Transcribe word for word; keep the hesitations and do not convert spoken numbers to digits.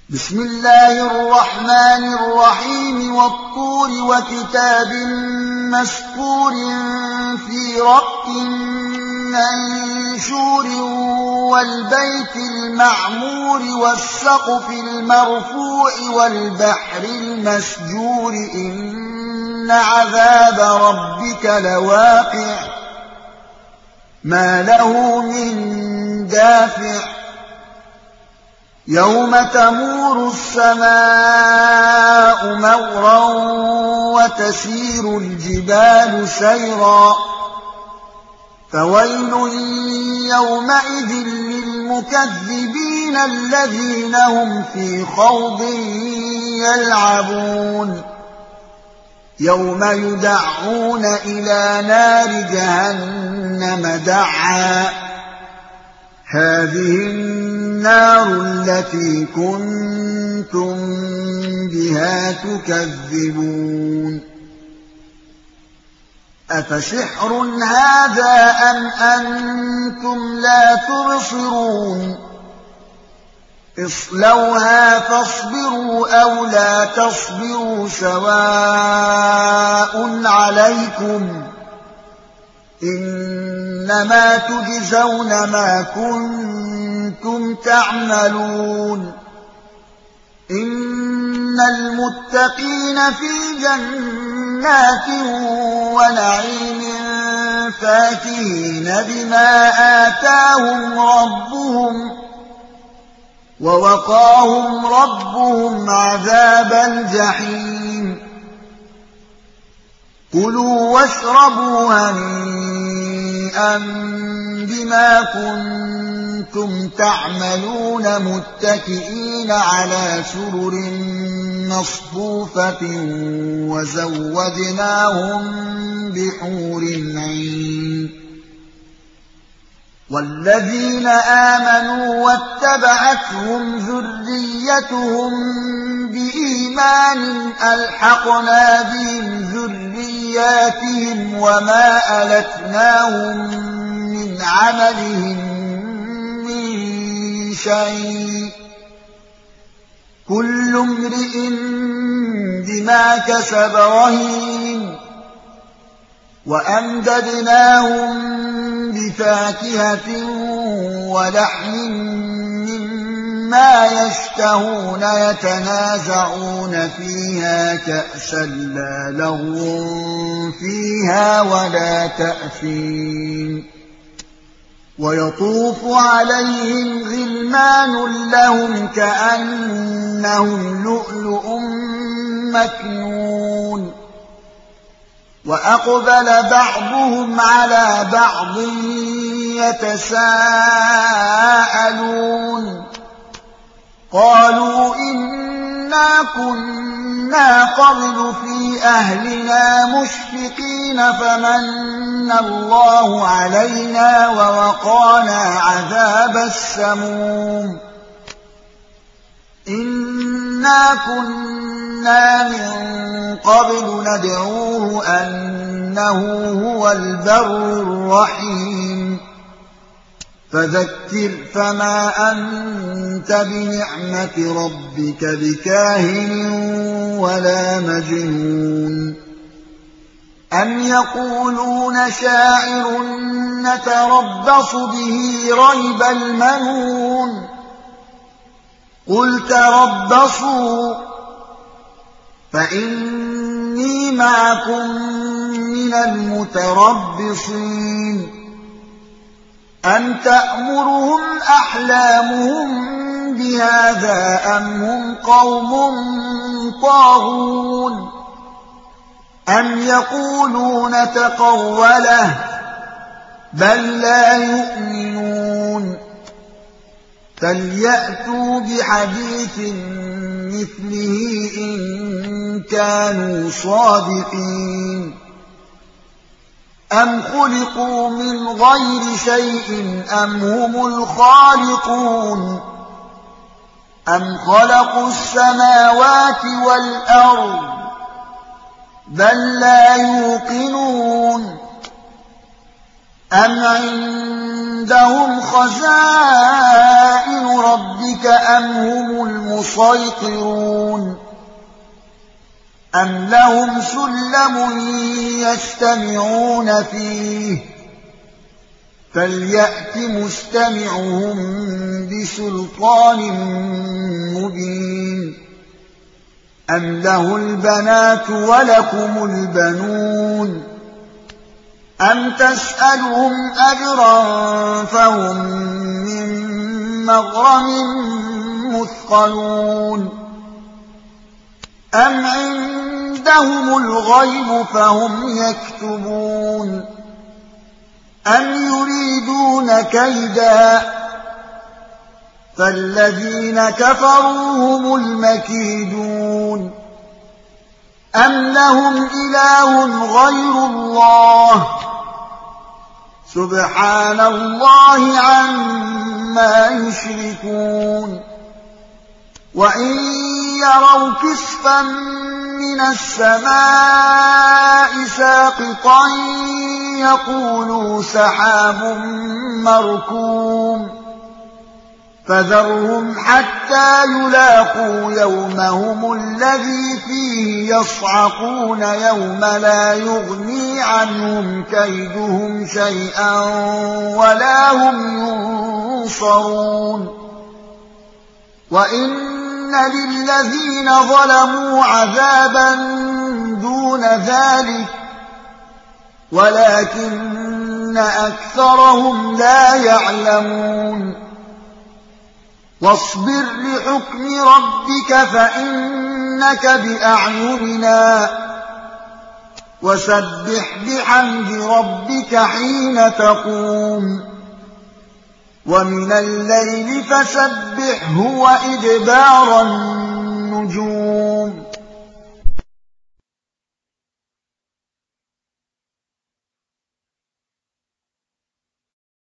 بسم الله الرحمن الرحيم والطور وكتاب مسطور في رق منشور والبيت المعمور والسقف المرفوع والبحر المسجور إن عذاب ربك لواقع ما له من دافع يوم تمور السماء مورا وتسير الجبال سيرا فويل يومئذ للمكذبين الذين هم في خوض يلعبون يوم يدعون إلى نار جهنم دعا هذه النار التي كنتم بها تكذبون أفسحر هذا أم أنتم لا تبصرون اصلوها فاصبروا أو لا تصبروا سواء عليكم إنما تجزون ما كنتم تعملون إن المتقين في جنات ونعيم فاكهين بما آتاهم ربهم ووقاهم ربهم عذاب الجحيم كلوا واشربوا هنيئا بما كنتم تعملون متكئين على سرر مصفوفة وزوجناهم بحور عين والذين آمنوا واتبعتهم ذريتهم بإيمان ألحقنا بهم ذرياتهم وما ألتناهم من عملهم من شيء كل امرئ بما كسب رهين وأمددناهم بفاكهة ولحم مما يشتهون يتنازعون فيها كأسا لا لغو فيها ولا تأثيم ويطوف عليهم غلمان لهم كأنهم لؤلؤ مكنون وأقبل بعضهم على بعض يتساءلون قالوا إنا كنا قبل في أهلنا مشفقين فمن الله علينا ووقانا عذاب السموم إنا كنا من قبل ندعوه أنه هو البر الرحيم فذكر فما أنت بنعمة ربك بكاهن ولا مجنون أم يقولون شاعر نتربص به ريب المنون قل تربصوا فإني معكم من المتربصين أم تأمرهم أحلامهم بهذا أم هم قوم طاغون أم يقولون تقوله بل لا يؤمنون فليأتوا بحديث مثله إن كانوا صادقين أم خلقوا من غير شيء أم هم الخالقون أم خلقوا السماوات والأرض بل لا يوقنون أم عندهم خزائن ربك أم هم المسيطرون أم لهم سلم يستمعون فيه فليأت مستمعهم بسلطان مبين أم له البنات ولكم البنون أم تسألهم أجرا فهم من مغرم مثقلون أم عندهم الغيب فهم يكتبون أم يريدون كيدا فالذين كفروا هم المكيدون أم لهم إله غير الله سبحان الله عما يشركون وإن يروا كسفا من السماء ساقطا يقولوا سحاب مركوم فذرهم حتى يلاقوا يومهم الذي فيه يصعقون يوم لا يغني عنهم كيدهم شيئا ولا هم ينصرون وإن للذين ظلموا عذابا دون ذلك ولكن أكثرهم لا يعلمون واصبر لحكم ربك فإنك بأعيننا وسبح بحمد ربك حين تقوم ومن الليل فسبحه وإدبار